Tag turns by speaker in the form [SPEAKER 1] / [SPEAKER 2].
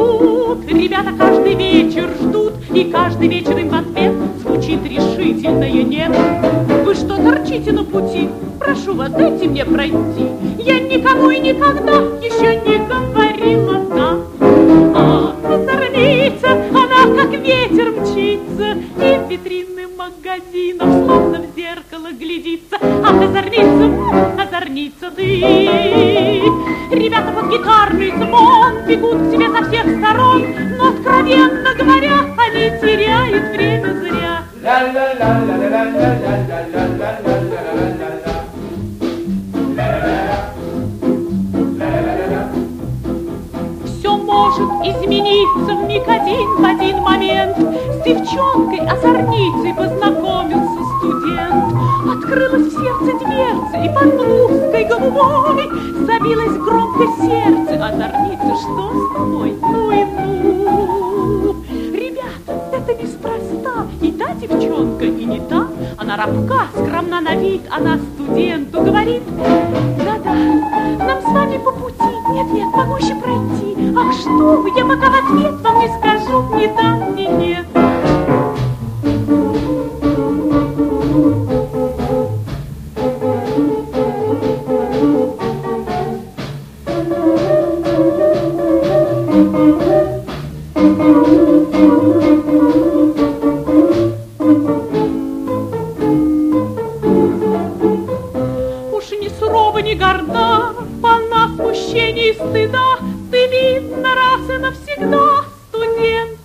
[SPEAKER 1] тут. Ребята каждый вечер ждут, и каждый вечер им в ответ звучит решительное «нет». Вы что торчите на пути? Прошу вас, дайте мне пройти. Я никому и никогда еще не говорила «да». А озорница, она как ветер мчится, и в витрины магазинов словно в зеркало глядится. Ах, озорница ты. Ребята под гитарный звон бегут к тебе со всех сторон, но, откровенно говоря, они теряют время зря. Все может измениться вмиг в один момент. С девчонкой озорницей познакомился студент. Открылась в сердце дверца, и под русской голубой забилось громко сердце. Озорница, что с тобой? Ну и ну. Ребята, это неспроста. И та девчонка, и не та. Она робка, скромна на вид. Она студенту говорит: да-да, нам с вами по пути. Нет, могу еще пройти. Ах, что вы, я пока в ответ вам не скажу ни да, ни нет. Уж не сурова, не горда, полна смущения и стыда, ты, видно, раз и навсегда студент.